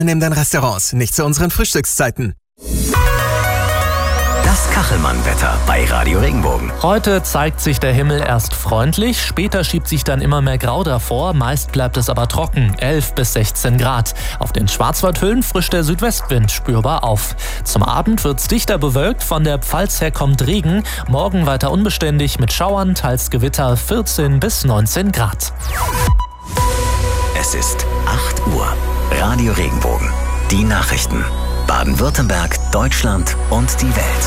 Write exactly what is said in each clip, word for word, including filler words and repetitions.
Nimm dein Restaurants, nicht zu unseren Frühstückszeiten. Das Kachelmann-Wetter bei Radio Regenbogen. Heute zeigt sich der Himmel erst freundlich, später schiebt sich dann immer mehr Grau davor, meist bleibt es aber trocken, elf bis sechzehn Grad. Auf den Schwarzwaldhöhen frischt der Südwestwind spürbar auf. Zum Abend wird's dichter bewölkt, von der Pfalz her kommt Regen, morgen weiter unbeständig mit Schauern, teils Gewitter, vierzehn bis neunzehn Grad. Es ist acht Uhr. Radio Regenbogen. Die Nachrichten. Baden-Württemberg, Deutschland und die Welt.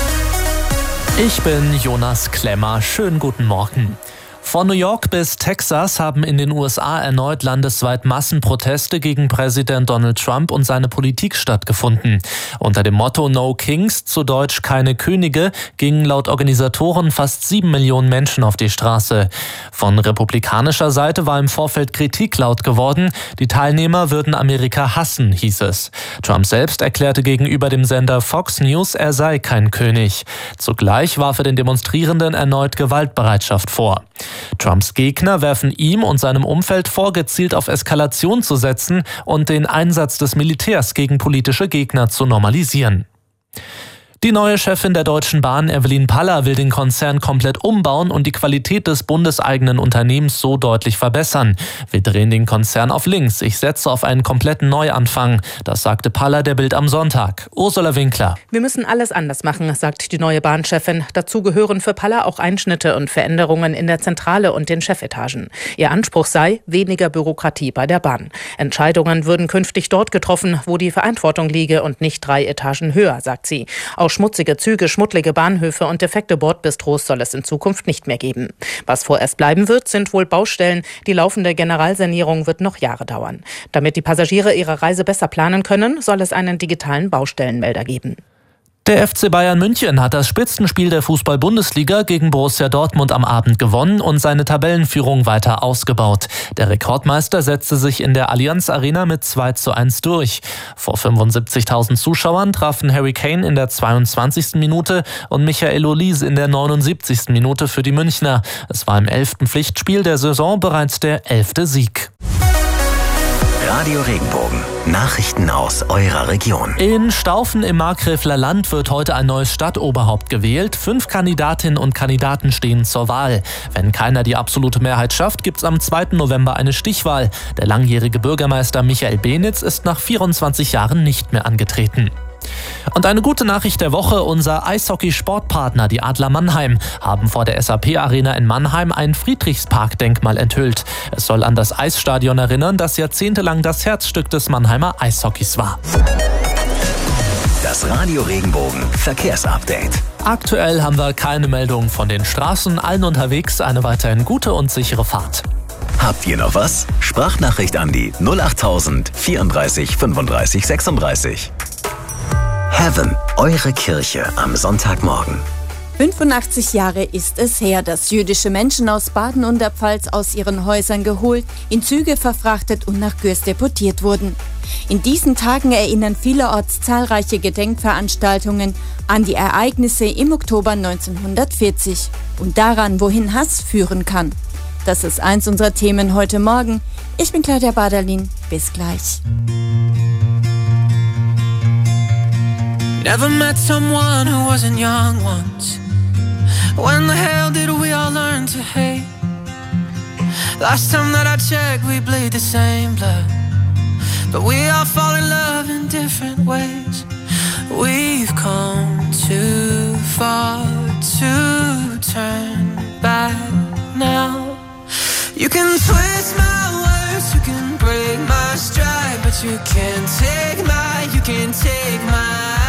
Ich bin Jonas Klemmer. Schönen guten Morgen. Von New York bis Texas haben in den U S A erneut landesweit Massenproteste gegen Präsident Donald Trump und seine Politik stattgefunden. Unter dem Motto No Kings, zu Deutsch keine Könige, gingen laut Organisatoren fast sieben Millionen Menschen auf die Straße. Von republikanischer Seite war im Vorfeld Kritik laut geworden. Die Teilnehmer würden Amerika hassen, hieß es. Trump selbst erklärte gegenüber dem Sender Fox News, er sei kein König. Zugleich warf er den Demonstrierenden erneut Gewaltbereitschaft vor. Trumps Gegner werfen ihm und seinem Umfeld vor, gezielt auf Eskalation zu setzen und den Einsatz des Militärs gegen politische Gegner zu normalisieren. Die neue Chefin der Deutschen Bahn, Evelyn Paller, will den Konzern komplett umbauen und die Qualität des bundeseigenen Unternehmens so deutlich verbessern. Wir drehen den Konzern auf links. Ich setze auf einen kompletten Neuanfang. Das sagte Paller der Bild am Sonntag. Ursula Winkler. Wir müssen alles anders machen, sagt die neue Bahnchefin. Dazu gehören für Paller auch Einschnitte und Veränderungen in der Zentrale und den Chefetagen. Ihr Anspruch sei weniger Bürokratie bei der Bahn. Entscheidungen würden künftig dort getroffen, wo die Verantwortung liege und nicht drei Etagen höher, sagt sie. Auch schmutzige Züge, schmuddlige Bahnhöfe und defekte Bordbistros soll es in Zukunft nicht mehr geben. Was vorerst bleiben wird, sind wohl Baustellen. Die laufende Generalsanierung wird noch Jahre dauern. Damit die Passagiere ihre Reise besser planen können, soll es einen digitalen Baustellenmelder geben. Der F C Bayern München hat das Spitzenspiel der Fußball-Bundesliga gegen Borussia Dortmund am Abend gewonnen und seine Tabellenführung weiter ausgebaut. Der Rekordmeister setzte sich in der Allianz Arena mit zwei zu eins durch. Vor fünfundsiebzigtausend Zuschauern trafen Harry Kane in der zweiundzwanzigsten Minute und Michael Olise in der neunundsiebzigsten Minute für die Münchner. Es war im elften Pflichtspiel der Saison bereits der elfte Sieg. Radio Regenbogen. Nachrichten aus eurer Region. In Staufen im Markgräfler Land wird heute ein neues Stadtoberhaupt gewählt. Fünf Kandidatinnen und Kandidaten stehen zur Wahl. Wenn keiner die absolute Mehrheit schafft, gibt es am zweiten November eine Stichwahl. Der langjährige Bürgermeister Michael Benitz ist nach vierundzwanzig Jahren nicht mehr angetreten. Und eine gute Nachricht der Woche: Unser Eishockey-Sportpartner, die Adler Mannheim, haben vor der S A P-Arena in Mannheim ein Friedrichspark-Denkmal enthüllt. Es soll an das Eisstadion erinnern, das jahrzehntelang das Herzstück des Mannheimer Eishockeys war. Das Radio Regenbogen Verkehrsupdate. Aktuell haben wir keine Meldungen von den Straßen. Allen unterwegs eine weiterhin gute und sichere Fahrt. Habt ihr noch was? Sprachnachricht an die null achttausend vierunddreißig fünfunddreißig sechsunddreißig. Heaven, eure Kirche am Sonntagmorgen. fünfundachtzig Jahre ist es her, dass jüdische Menschen aus Baden und der Pfalz aus ihren Häusern geholt, in Züge verfrachtet und nach Gürs deportiert wurden. In diesen Tagen erinnern vielerorts zahlreiche Gedenkveranstaltungen an die Ereignisse im Oktober neunzehnhundertvierzig und daran, wohin Hass führen kann. Das ist eins unserer Themen heute Morgen. Ich bin Claudia Baderlin. Bis gleich. Never met someone who wasn't young once. When the hell did we all learn to hate? Last time that I checked, we bleed the same blood, but we all fall in love in different ways. We've come too far to turn back now. You can twist my words, you can break my stride, but you can't take my, you can't take my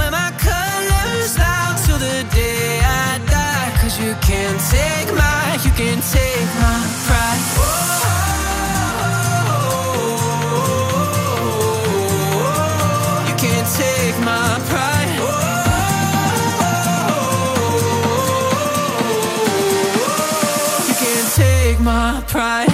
till the day I die, 'cause you can't take my, you can't take my pride. You can't take my pride. You can't take my pride.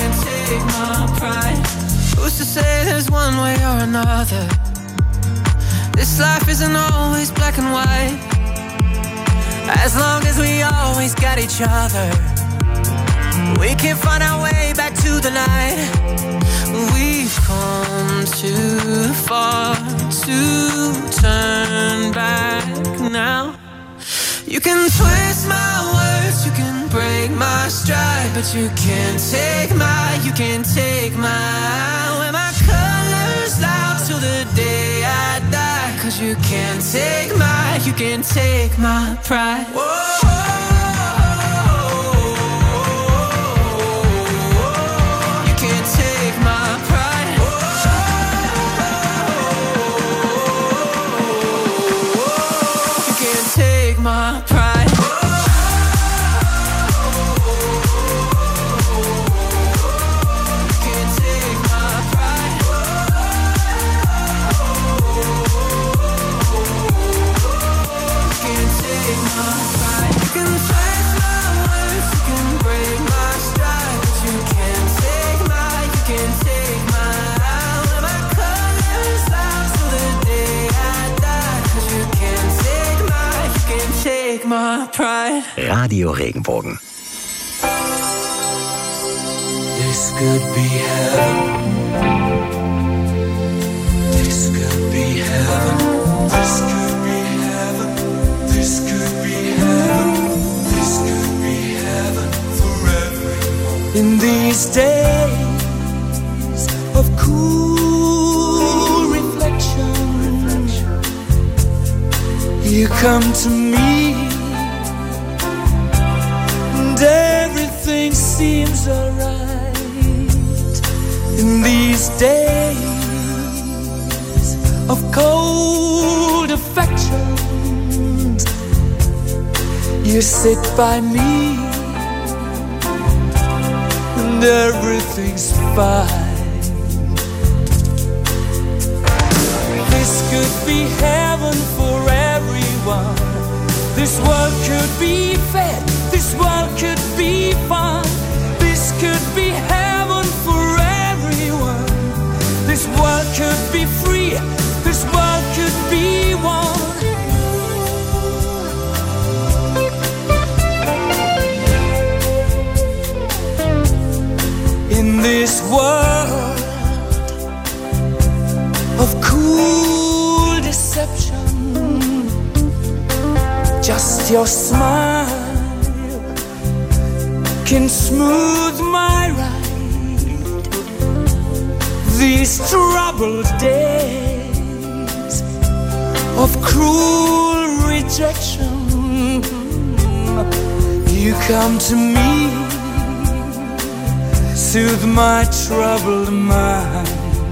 Who's to say there's one way or another? This life isn't always black and white. As long as we always got each other, we can find our way back to the light. We've come too far to turn back now. You can twist my words, you can break my stride, but you can't take my, you can't take my, wear my colors loud till the day I die. Cause you can't take my, you can't take my pride. Whoa. My pride. Can't take my pride. Can't take my pride. You can twist my words, you can break my stride, but you can't take my, you can't take my, wear my colors out till the day I die. Cause you can't take my, you can't take my pride. Radio Regenbogen. This could be heaven. This could be heaven. This could be heaven. This could be heaven. This could be heaven for everyone. In these days of cool reflection, you come to me, and everything seems alright. In these days of cold affections, you sit by me, and everything's fine. This could be heaven for everyone. This world could be fair. This world could be fun. This could be heaven for everyone. This world could be free. This world could be one. In this world of cool deception, just your smile can smooth my ride. These troubled days of cruel rejection, you come to me, soothe my troubled mind.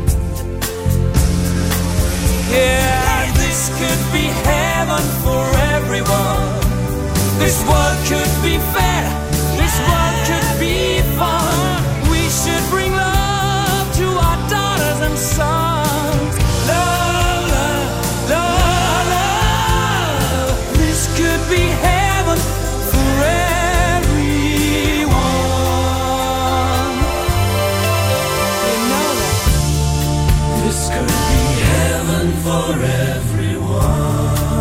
Yeah, this could be heaven for everyone. This world could be fair. This world could be fun. We should bring love to our daughters and sons. Love, love, love, love. This could be heaven for everyone. You know that this could be heaven for everyone.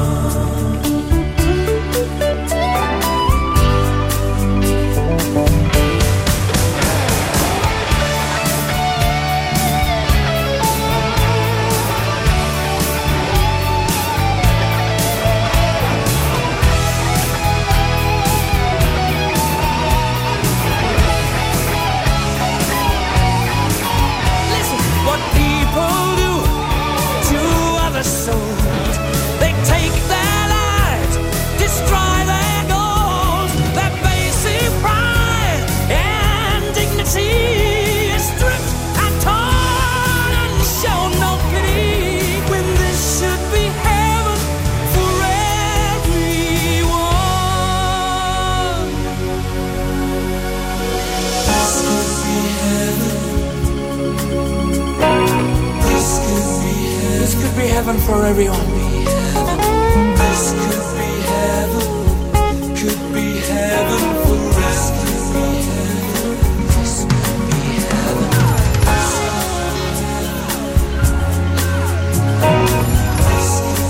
Heaven for everyone. This could be heaven, could be heaven for us. Could be heaven, this could be heaven. This could be heaven.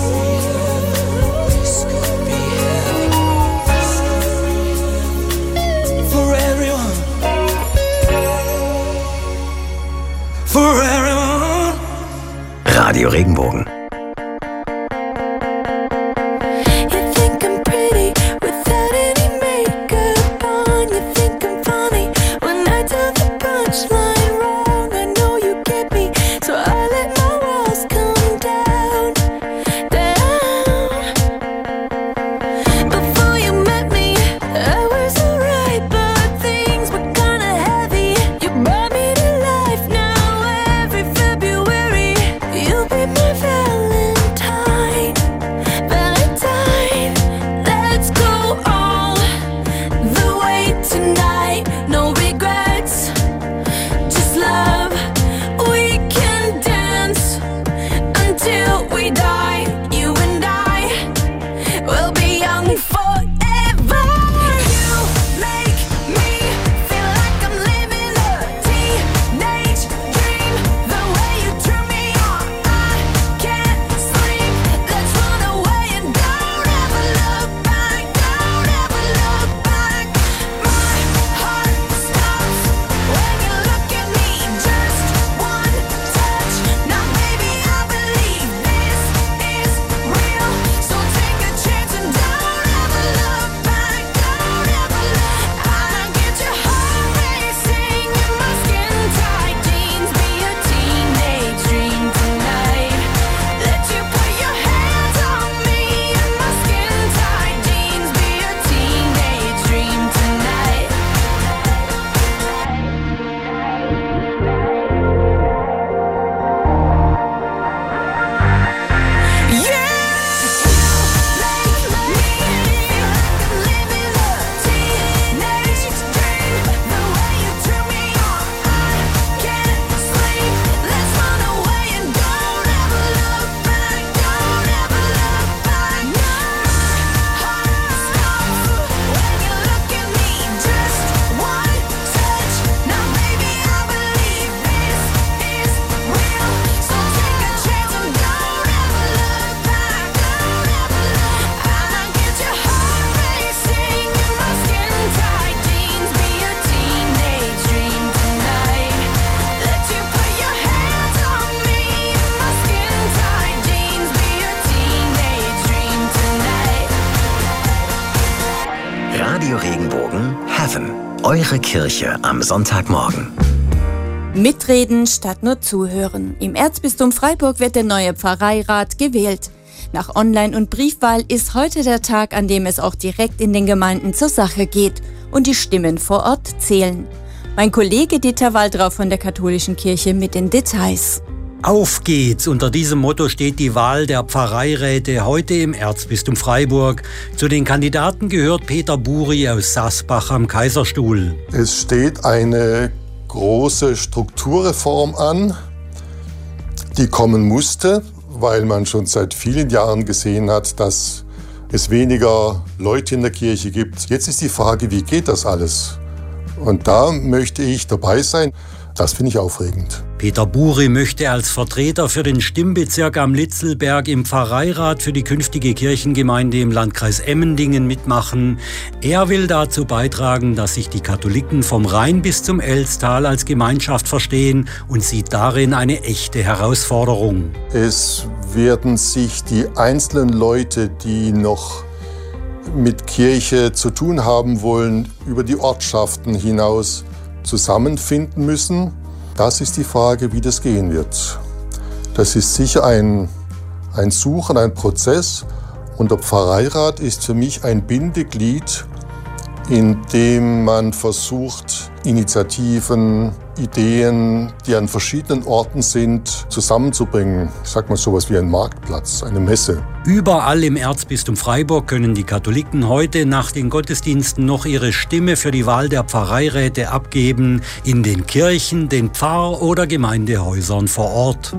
Heaven, eure Kirche am Sonntagmorgen. Mitreden statt nur zuhören. Im Erzbistum Freiburg wird der neue Pfarreirat gewählt. Nach Online- und Briefwahl ist heute der Tag, an dem es auch direkt in den Gemeinden zur Sache geht und die Stimmen vor Ort zählen. Mein Kollege Dieter Waldrauf von der Katholischen Kirche mit den Details. Auf geht's! Unter diesem Motto steht die Wahl der Pfarreiräte heute im Erzbistum Freiburg. Zu den Kandidaten gehört Peter Buri aus Sassbach am Kaiserstuhl. Es steht eine große Strukturreform an, die kommen musste, weil man schon seit vielen Jahren gesehen hat, dass es weniger Leute in der Kirche gibt. Jetzt ist die Frage, wie geht das alles? Und da möchte ich dabei sein. Das finde ich aufregend. Peter Buri möchte als Vertreter für den Stimmbezirk am Litzelberg im Pfarreirat für die künftige Kirchengemeinde im Landkreis Emmendingen mitmachen. Er will dazu beitragen, dass sich die Katholiken vom Rhein bis zum Elztal als Gemeinschaft verstehen und sieht darin eine echte Herausforderung. Es werden sich die einzelnen Leute, die noch mit Kirche zu tun haben wollen, über die Ortschaften hinaus zusammenfinden müssen. Das ist die Frage, wie das gehen wird. Das ist sicher ein, ein Suchen, ein Prozess. Und der Pfarreirat ist für mich ein Bindeglied, in dem man versucht, Initiativen, Ideen, die an verschiedenen Orten sind, zusammenzubringen. Ich sag mal sowas wie ein Marktplatz, eine Messe. Überall im Erzbistum Freiburg können die Katholiken heute nach den Gottesdiensten noch ihre Stimme für die Wahl der Pfarreiräte abgeben, in den Kirchen, den Pfarr- oder Gemeindehäusern vor Ort.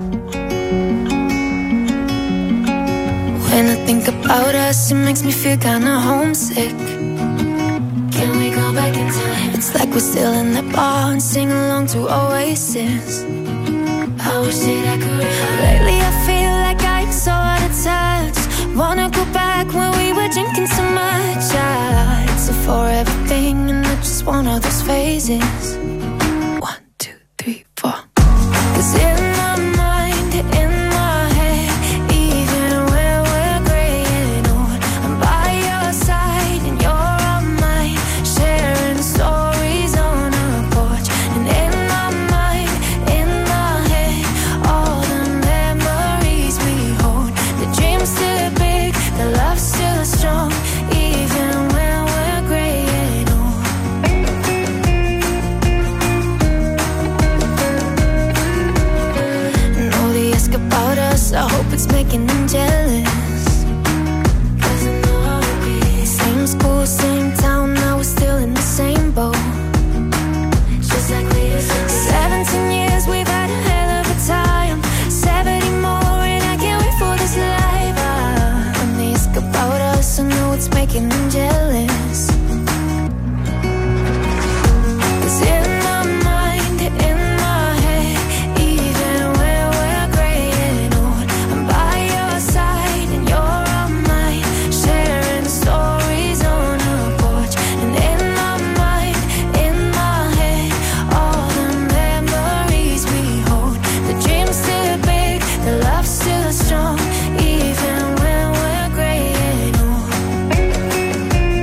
When I think about us, it makes me feel kinda homesick. Can we go back in time? It's like we're still in the bar and sing along to Oasis. I wish that I could. Lately I feel like I'm so out of touch. Wanna go back when we were drinking so much. Yeah, it's a forever thing and not just one of those phases. One, two, three, four. 'Cause in my mind, in my head, even when we're graying old, I'm by your side and you're on mine, sharing stories on a porch. And in my mind, in my head, all the memories we hold. The dream's still big, the love's still strong, even when we're graying old. And all they ask about us, I hope it's making them jealous. 'Cause I know how it be. Same school, same town, now we're still in the same boat. Just like we used to be. Seventeen years, we've had a hell of a time. Seventy more, and I can't wait for this life. Ah, when they ask about us, I know it's making them jealous. 'Cause in my mind, in my head, even when we're graying old, I'm by your side and you're on mine, sharing stories on a porch. And in my mind, in my head, all the memories we hold. The dream's still big, the love's still strong, even when we're graying old.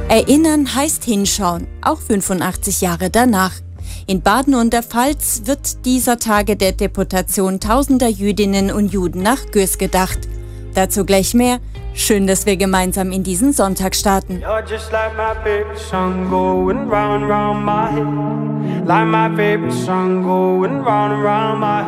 Erinnern heißt hinschauen, auch fünfundachtzig Jahre danach. In Baden und der Pfalz wird dieser Tage der Deportation tausender Jüdinnen und Juden nach Gürs gedacht. Dazu gleich mehr. Schön, dass wir gemeinsam in diesen Sonntag starten. You're just like my favorite song going round and round my head. Like my favorite song going round and round my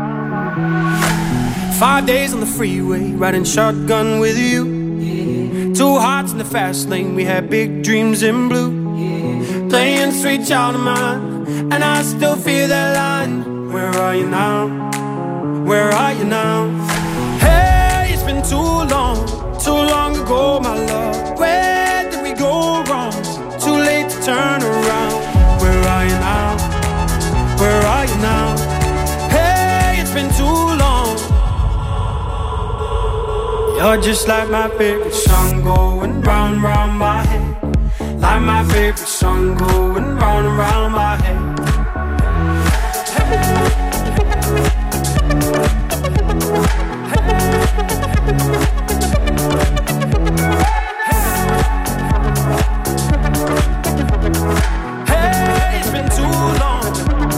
head. Five days on the freeway, riding shotgun with you. Two hearts in the fast lane, we had big dreams in blue. Playing sweet child of mine, and I still feel that line. Where are you now? Where are you now? Hey, it's been too long, too long ago, my love. Where did we go wrong? Too late to turn around. Where are you now? Where are you now? Hey, it's been too long. You're just like my favorite song going round, round my head. Like my favorite song going round and round my head. Hey, it's been too long.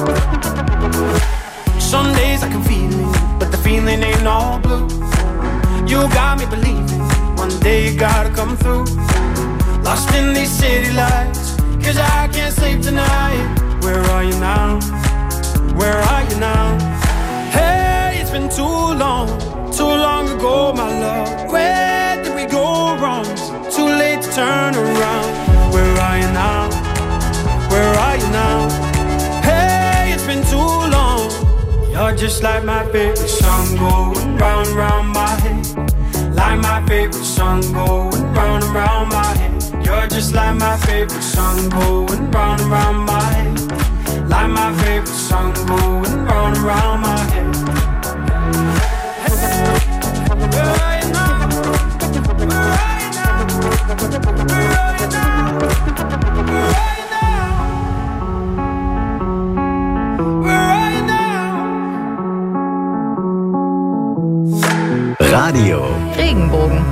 Some days I can feel it, but the feeling ain't all blue. You got me believing one day you gotta come through. Lost in these city lights, cause I can't sleep tonight. Where are you now? Where are you now? Hey, it's been too long, too long ago, my love. Where did we go wrong? Too late to turn around. Where are you now? Where are you now? Hey, it's been too long. You're just like my favorite song going round, round my head. Like my favorite song going round and round my head. You're just like my favorite song going round and round my head. Like my favorite song going round and round my head. Where are you now? Where are you now? Where are you now? Where are you now? Where are you now? Radio Regenbogen.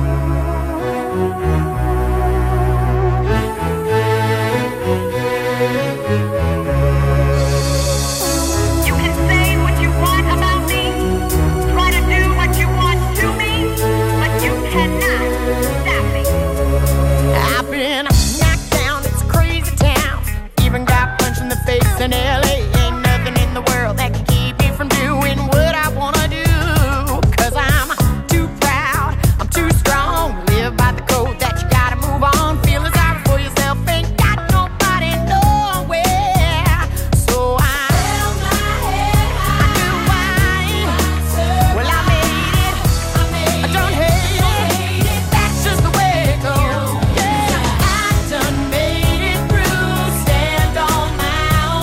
In L A ain't nothing in the world that can keep me from doing what I wanna do. Cause I'm too proud, I'm too strong. Live by the code that you gotta move on. Feeling sorry for yourself, ain't got nobody nowhere. So I held my head high. I knew why. Well, I made it, I don't hate it. That's just the way it goes. Yeah, I done made it through. Stand on my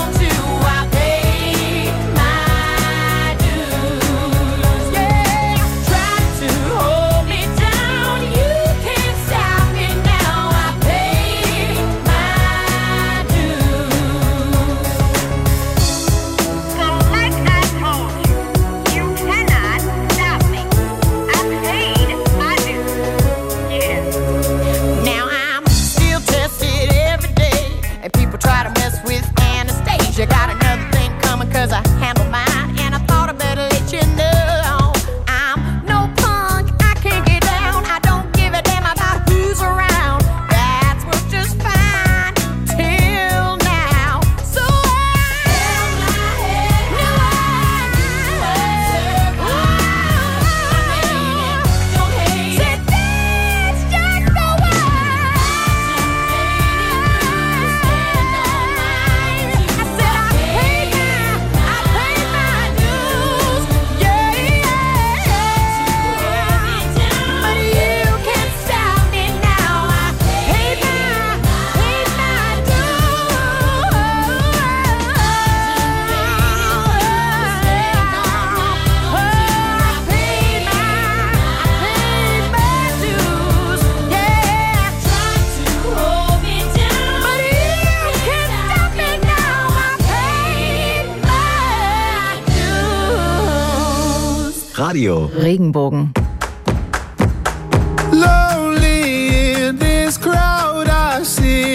you got another thing coming cause I handle mine. And I thought I better let you know I'm no punk, I can't get down. I don't give a damn about who's around. That's worked just fine till now. So I held my head high. Don't hate it. Said that's just the way. Radio Regenbogen. Lonely in this crowd I see.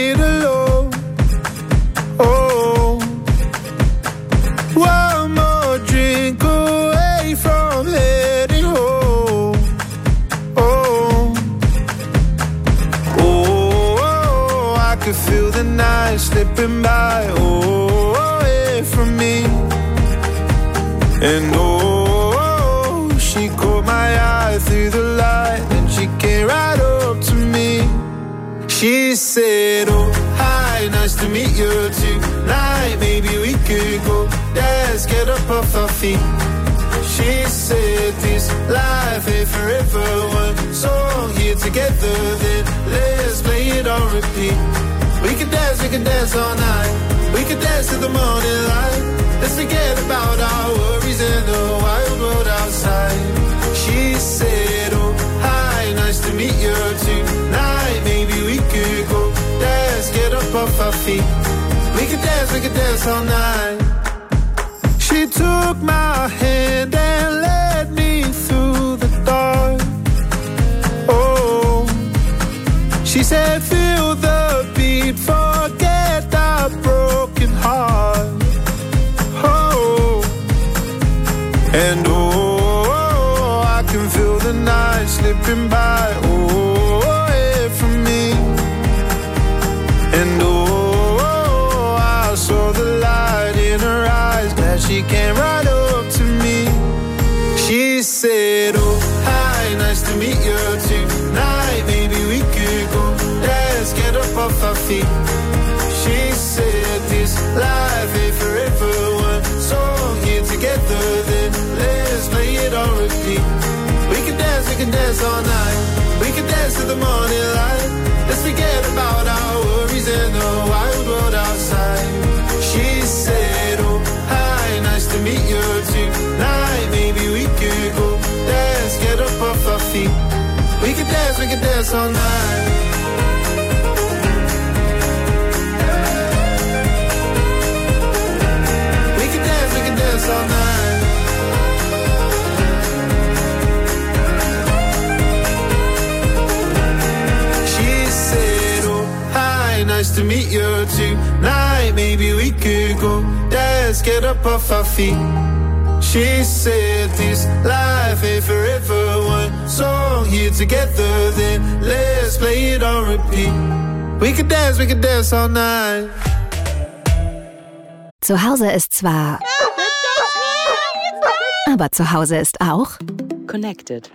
by through the light. Then she came right up to me. She said, oh, hi, nice to meet you tonight. Maybe we could go dance, get up off our feet. She said, this life ain't forever. One song here together, then let's play it on repeat. We can dance, we can dance all night. We can dance to the morning light. Let's forget about our worries in the wild world outside. She said, oh, hi, nice to meet you tonight. Maybe we could go dance, get up off our feet. We could dance, we could dance all night. She took my hand and led me through the dark. Oh, she said, feel the beat, forget that broken heart. Oh, and oh, I can feel the night slipping by. Oh, away from me. And oh, I saw the light in her eyes. Glad she came right up to me. She said, oh, hi, nice to meet you tonight. Maybe we could go dance, get up off our feet. She said, this life ain't forever. One song here together, then let's play it on repeat. We can dance, we can dance all night. We can dance to the morning light. Let's forget about our worries in the wild world outside. She said, oh, hi, nice to meet you tonight. Maybe we could go dance, get up off our feet. We can dance, we can dance all night. We can dance, we can dance all night. She said, oh, hi, nice to meet you tonight. Maybe we could go dance, get up off our feet. She said, this life ain't forever. One song here together, then let's play it on repeat. We could dance, we could dance all night. Zu Hause ist zwar... Aber zu Hause ist auch... Connected.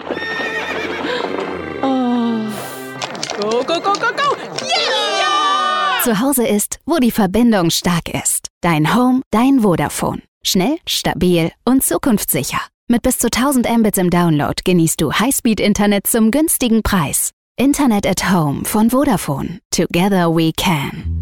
Oh. Go, go, go, go, go! Yeah! Zu Hause ist, wo die Verbindung stark ist. Dein Home, dein Vodafone. Schnell, stabil und zukunftssicher. Mit bis zu tausend Mbits im Download genießt du Highspeed-Internet zum günstigen Preis. Internet at Home von Vodafone. Together we can.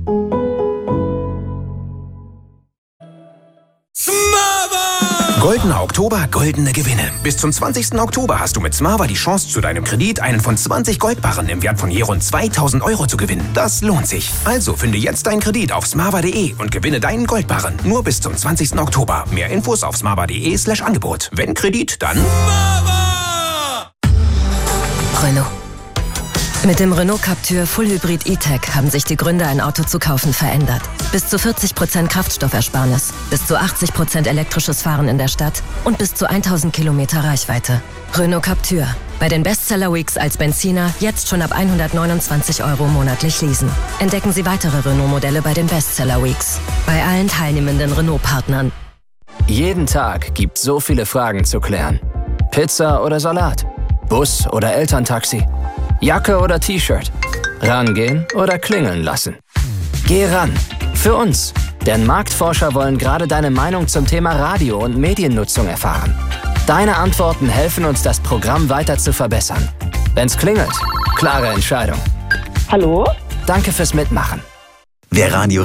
Goldener Oktober, goldene Gewinne. Bis zum zwanzigsten Oktober hast du mit Smava die Chance, zu deinem Kredit einen von zwanzig Goldbarren im Wert von je rund zweitausend Euro zu gewinnen. Das lohnt sich. Also finde jetzt deinen Kredit auf smava punkt de und gewinne deinen Goldbarren. Nur bis zum zwanzigsten Oktober. Mehr Infos auf smava punkt de slash Angebot. Wenn Kredit, dann Smava! Renault. Mit dem Renault Captur Full Hybrid E-Tech haben sich die Gründe, ein Auto zu kaufen, verändert. Bis zu vierzig Prozent Kraftstoffersparnis, bis zu achtzig Prozent elektrisches Fahren in der Stadt und bis zu tausend Kilometer Reichweite. Renault Captur. Bei den Bestseller Weeks als Benziner jetzt schon ab hundertneunundzwanzig Euro monatlich leasen. Entdecken Sie weitere Renault-Modelle bei den Bestseller Weeks. Bei allen teilnehmenden Renault-Partnern. Jeden Tag gibt so viele Fragen zu klären. Pizza oder Salat? Bus oder Elterntaxi? Jacke oder T-Shirt? Rangehen oder klingeln lassen? Geh ran. Für uns. Denn Marktforscher wollen gerade deine Meinung zum Thema Radio- und Mediennutzung erfahren. Deine Antworten helfen uns, das Programm weiter zu verbessern. Wenn's klingelt, klare Entscheidung. Hallo? Danke fürs Mitmachen. Wer Radio